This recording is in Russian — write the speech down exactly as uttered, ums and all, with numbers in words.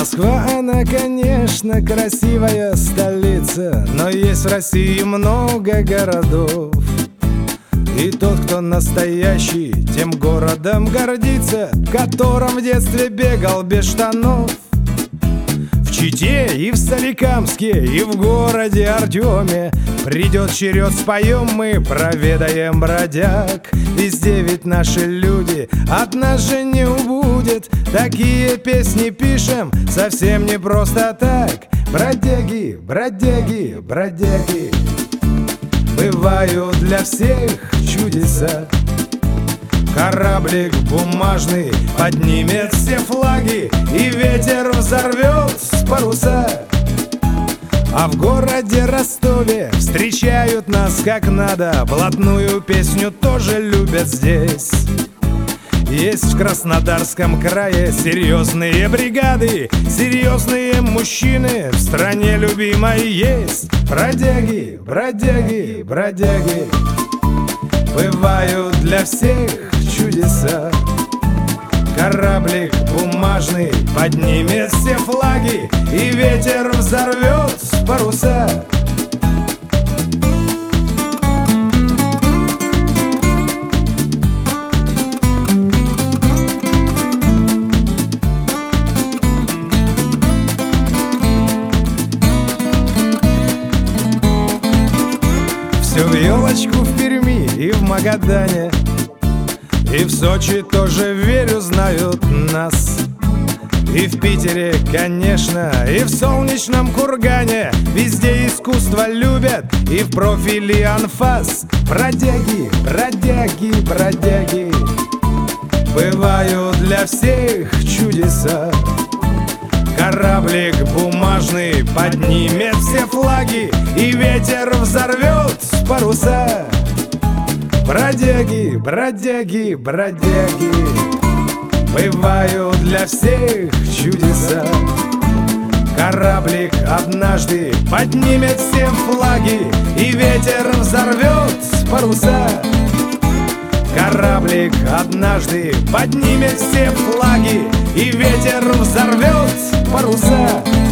Москва, она, конечно, красивая столица, но есть в России много городов. И тот, кто настоящий, тем городом гордится, в котором в детстве бегал без штанов. В Чите и в Соликамске, и в городе Артеме придет черед, споем мы, проведаем бродяг. Везде ведь наши люди, от нас же не убудет. Такие песни пишем совсем не просто так. Бродяги, бродяги, бродяги, бывают для всех чудеса. Кораблик бумажный поднимет все флаги, и ветер взорвет с паруса. А в городе Ростове встречают нас как надо, блатную песню тоже любят здесь. Есть в Краснодарском крае серьезные бригады, серьезные мужчины в стране любимой есть. Бродяги, бродяги, бродяги, бывают для всех чудеса. Кораблик бумажный поднимет все флаги, и ветер взорвет с паруса. Всю елочку в Перми и в Магадане, и в Сочи тоже, верю, знают нас. И в Питере, конечно, и в солнечном Кургане везде искусство любят, и в профиле анфас. Бродяги, бродяги, бродяги, бывают для всех чудеса. Кораблик бумажный поднимет все флаги, и ветер взорвет с паруса. Бродяги, бродяги, бродяги, бывают для всех чудеса. Кораблик однажды поднимет все флаги, и ветер взорвет с паруса. Кораблик однажды поднимет все флаги, и ветер взорвет паруса.